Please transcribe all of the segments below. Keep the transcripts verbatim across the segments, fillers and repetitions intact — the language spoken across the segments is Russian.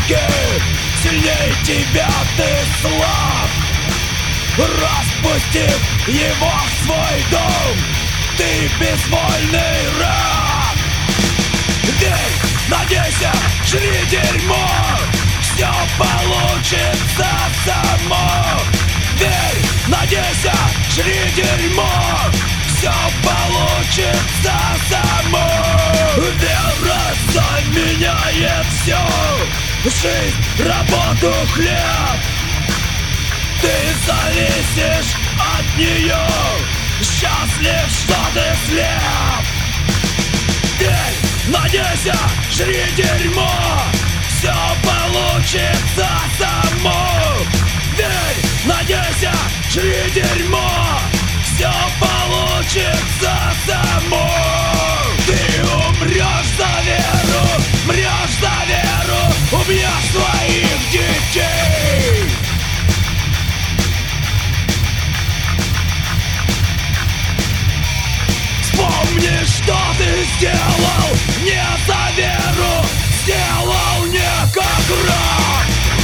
руки, сильней тебя ты слаб. Распустив его в свой дом, ты безвольный раб. Верь, надейся, жри дерьмо, все получится само. Верь, надейся, жри дерьмо, все получится само. Вера заменяет все, жизнь, работу, хлеб. Ты зависишь от нее, счастлив, что ты слеп. Верь, надейся, жри дерьмо, все получится само. Верь, надейся, жри дерьмо, все получится само. Ты умрешь за веру, мрешь за веру, убьешь своих детей. Вспомни, что ты сделал не за веру, сделал не как раб.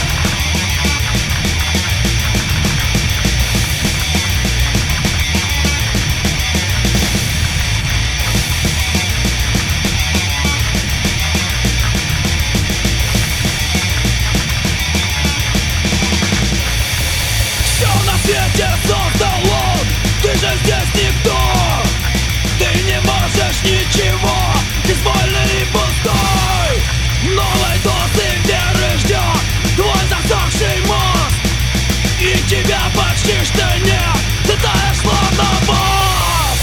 Все на свете создал он, ты же здесь никто. Ты не можешь ничего, безвольный и пустой. Новой дозы веры ждет твой засохший мозг, и тебя почти что нет, ты таешь словно бог.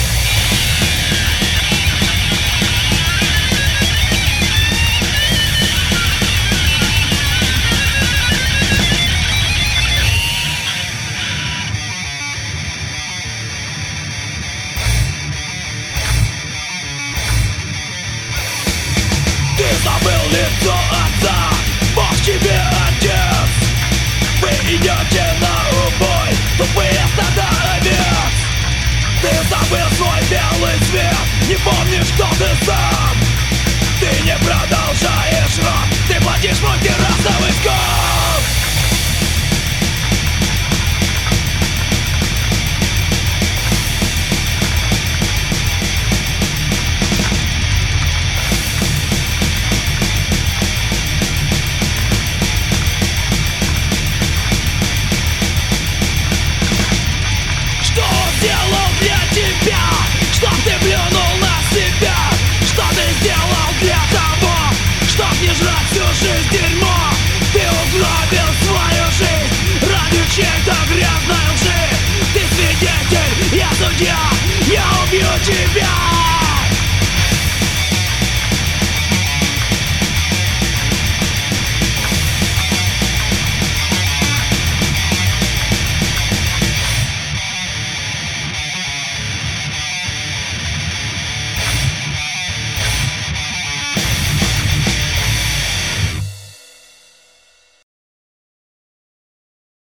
Ты забыл лицо